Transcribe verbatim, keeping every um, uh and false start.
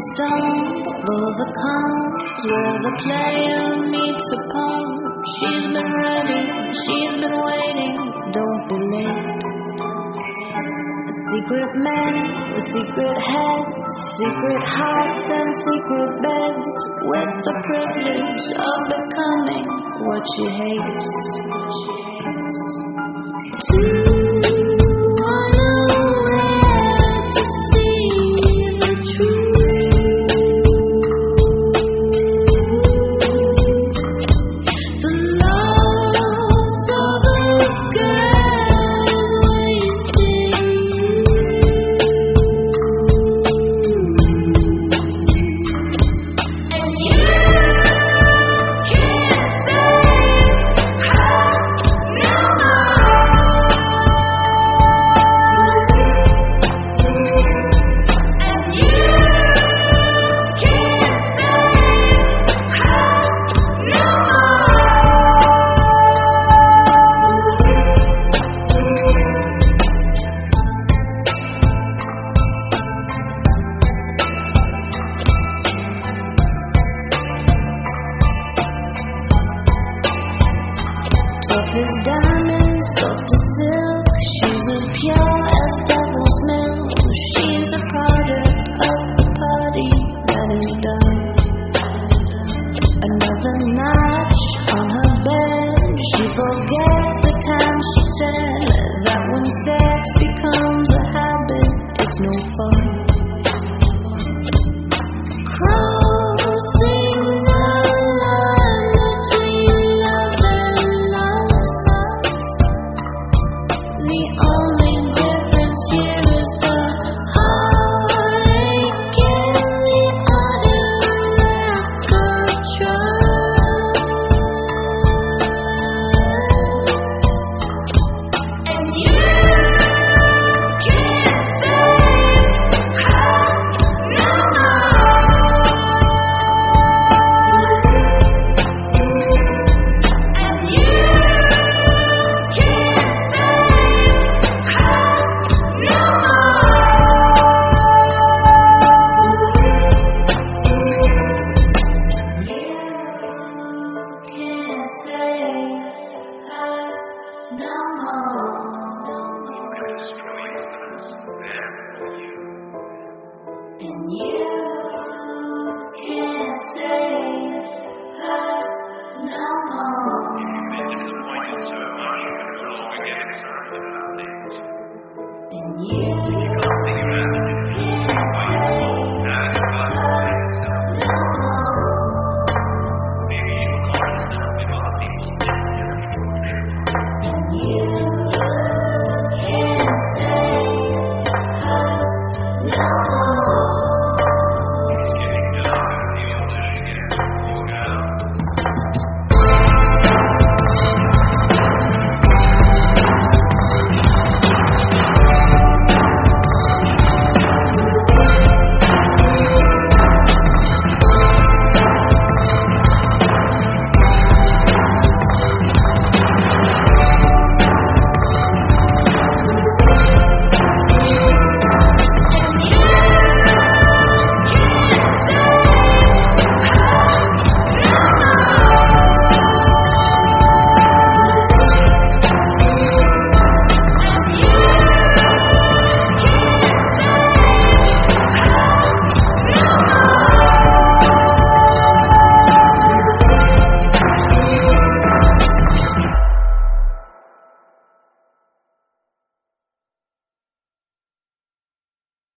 stumble the cons where the player meets a pawn. She's been ready, she's been waiting, don't be late. The secret men, the secret heads, secret hearts and secret beds, with the privilege of becoming what she hates. Two tough as diamonds, soft as silk, she's as pure as devil's milk. She's a product of the party that is done. Another notch on her bed, she forgets the time she said that when sex becomes a habit, it's no fun.